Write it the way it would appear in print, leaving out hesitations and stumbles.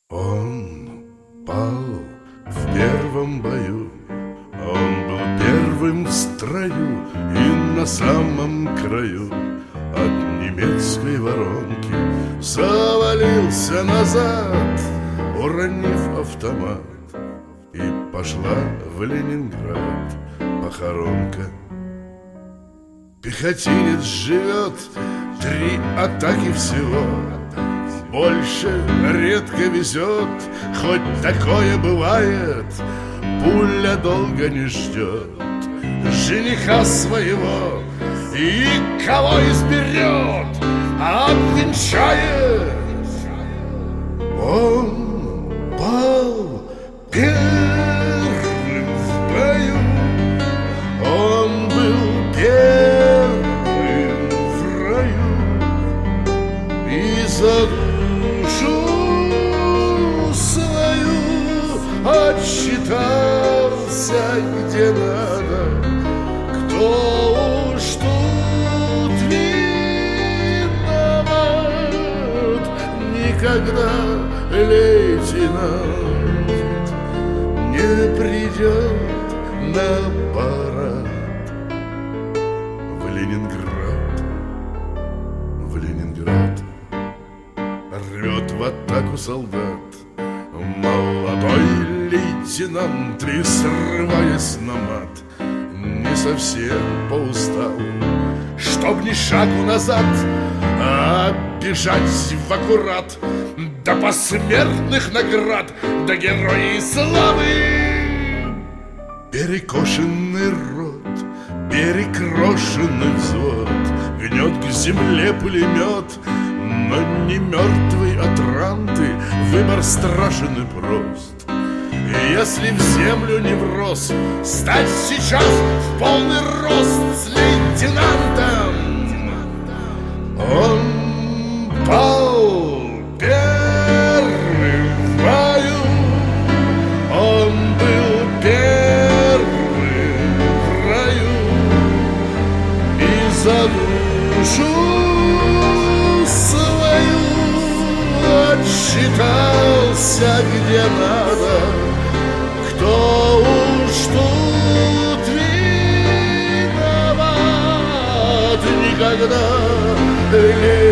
Он пал в первом бою, он был первым в строю и на самом краю от немецкой воронки завалился назад, уронив автомат. И пошла в Ленинград похоронка. Пехотинец живет 3 атаки всего, больше редко везет, хоть такое бывает. Пуля долго не ждет жениха своего, и кого изберет, обвенчает. Он пал первым в бою, он был первым в раю, и за душу свою отчитался где надо. Кто уж тут виноват, никогда лейтенант не придет на парад в Ленинград. В Ленинград рвет в атаку солдат молодой лейтенант, и срываясь на мат, не совсем поустал, чтоб ни шагу назад, а бежать в аккурат до посмертных наград, до героя славы. Перекошенный рот, перекрошенный взвод гнет к земле пулемет, но не мертвый от ранты, выбор страшен и прост. И если в землю не врос, стать сейчас в полный рост с лейтенантом. Он пал первым в бою, он был первым в раю, и за душу свою отчитался где надо. Кто уж тут виноват, никогда